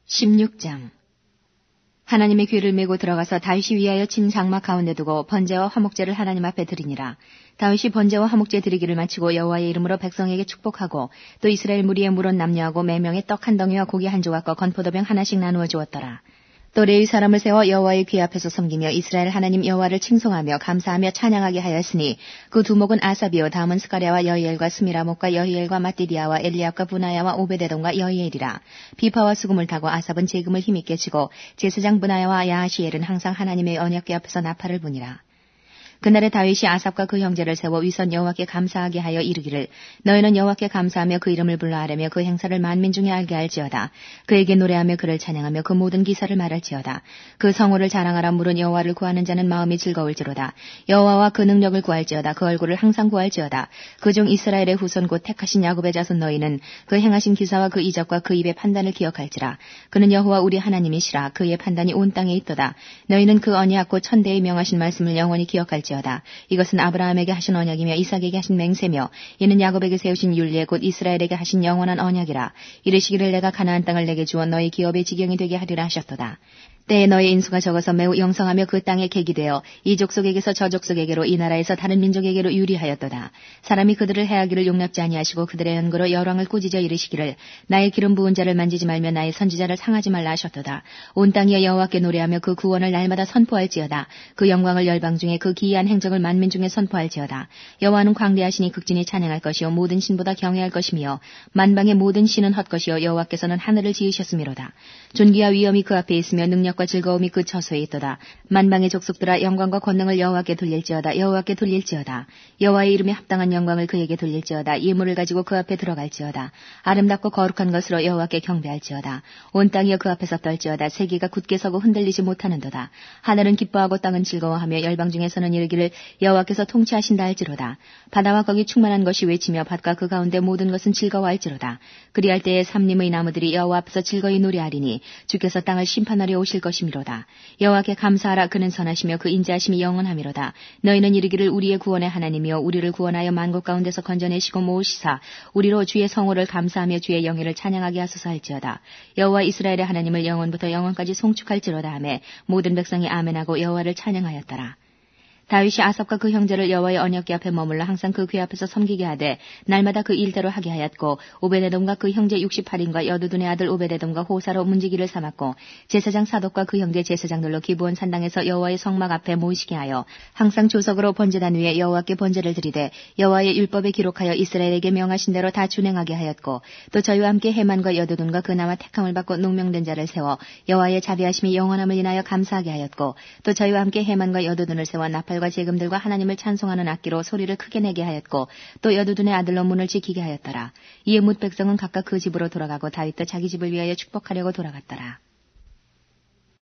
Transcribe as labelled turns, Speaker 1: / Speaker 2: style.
Speaker 1: 16장. 하나님의 궤를 메고 들어가서 다윗이 위하여 친 장막 가운데 두고 번제와 화목제를 하나님 앞에 드리니라. 다윗이 번제와 화목제 드리기를 마치고 여호와의 이름으로 백성에게 축복하고 또 이스라엘 무리의 물은 남녀하고 매명의 떡 한 덩이와 고기 한 조각과 건포도병 하나씩 나누어 주었더라. 또 레위 사람을 세워 여호와의 귀 앞에서 섬기며 이스라엘 하나님 여호와를 칭송하며 감사하며 찬양하게 하였으니 그 두목은 아삽이요 다음은 스가랴와 여히엘과 스미라목과 여히엘과 마띠디아와 엘리압과 브나야와 오베데돔과 여히엘이라. 비파와 수금을 타고 아삽은 재금을 힘있게 치고 제사장 브나야와 야하시엘은 항상 하나님의 언약궤 앞에서 나팔을 부니라. 그날에 다윗이 아삽과 그 형제를 세워 위선 여호와께 감사하게 하여 이르기를 너희는 여호와께 감사하며 그 이름을 불러 아뢰며 그 행사를 만민 중에 알게 할지어다. 그에게 노래하며 그를 찬양하며 그 모든 기사를 말할지어다. 그 성호를 자랑하라. 물은 여호와를 구하는 자는 마음이 즐거울지로다. 여호와와 그 능력을 구할지어다. 그 얼굴을 항상 구할지어다. 그중 이스라엘의 후손 곧 택하신 야곱의 자손 너희는 그 행하신 기사와 그 이적과 그 입의 판단을 기억할지라. 그는 여호와 우리 하나님이시라. 그의 판단이 온 땅에 있도다. 너희는 그 언약 곧 천대에 명하신 말씀을 영원히 기억할지어다. 이것은 아브라함에게 하신 언약이며 이삭에게 하신 맹세며 이는 야곱에게 세우신 율례 곧 이스라엘에게 하신 영원한 언약이라. 이르시기를 내가 가나안 땅을 내게 주어 너희 기업의 지경이 되게 하리라 하셨도다. 때에 너의 인수가 적어서 매우 영성하며 그 땅에 객이 되어 이 족속에게서 저 족속에게로 이 나라에서 다른 민족에게로 유리하였도다. 사람이 그들을 해하기를 용납지 아니하시고 그들의 연고로 열왕을 꾸짖어 이르시기를 나의 기름 부은 자를 만지지 말며 나의 선지자를 상하지 말라 하셨도다. 온 땅이여 여호와께 노래하며 그 구원을 날마다 선포할지어다. 그 영광을 열방 중에 그 기이한 행적을 만민 중에 선포할지어다. 여호와는 광대하시니 극진히 찬양할 것이요 모든 신보다 경외할 것이며 만방의 모든 신은 헛것이요 여호와께서는 하늘을 지으셨음이로다. 존귀와 위엄이 그 앞에 있으며 능력과 즐거움이 그 처소에 있도다. 만방의 족속들아 영광과 권능을 여호와께 돌릴지어다. 여호와께 돌릴지어다. 여호와의 이름에 합당한 영광을 그에게 돌릴지어다. 예물을 가지고 그 앞에 들어갈지어다. 아름답고 거룩한 것으로 여호와께 경배할지어다. 온 땅이여 그 앞에서 떨지어다. 세계가 굳게 서고 흔들리지 못하는도다. 하늘은 기뻐하고 땅은 즐거워하며 열방 중에서는 이르기를 여호와께서 통치하신다 할지로다. 바다와 거기 충만한 것이 외치며 밭과 그 가운데 모든 것은 즐거워할지로다. 그리할 때에 삼림의 나무들이 여호와 앞에서 즐거이 노래하리니 주께서 땅을 심판하려 오실 것이미로다. 여호와께 감사하라. 그는 선하시며 그 인자하심이 영원하미로다. 너희는 이르기를 우리의 구원의 하나님이여 우리를 구원하여 만국 가운데서 건져내시고 모으시사 우리로 주의 성호를 감사하며 주의 영예를 찬양하게 하소서 할지어다. 여호와 이스라엘의 하나님을 영원부터 영원까지 송축할지로다 하매 모든 백성이 아멘하고 여호와를 찬양하였더라. 다윗이 아삽과 그 형제를 여호와의 언약궤 앞에 머물러 항상 그 궤 앞에서 섬기게 하되 날마다 그 일대로 하게 하였고 오베데돔과 그 형제 68인과 여두둔의 아들 오베데돔과 호사로 문지기를 삼았고 제사장 사독과 그 형제 제사장들로 기브온 산당에서 여호와의 성막 앞에 모이시게 하여 항상 조석으로 번제단 위에 여호와께 번제를 드리되 여호와의 율법에 기록하여 이스라엘에게 명하신 대로 다 준행하게 하였고 또 저희와 함께 헤만과 여두둔과 그 나와 택함을 받고 농명된 자를 세워 여호와의 자비하심이 영원함을 인하여 감사하게 하였고 또 저희와 함께 헤만과 여두둔을 세워 나팔 재금들과 하나님을 찬송하는 악기로 소리를 크게 내게 하였고 또 여두둔의 아들로 문을 지키게 하였더라. 이에 뭇 백성은 각각 그 집으로 돌아가고 다윗도 자기 집을 위하여 축복하려고 돌아갔더라.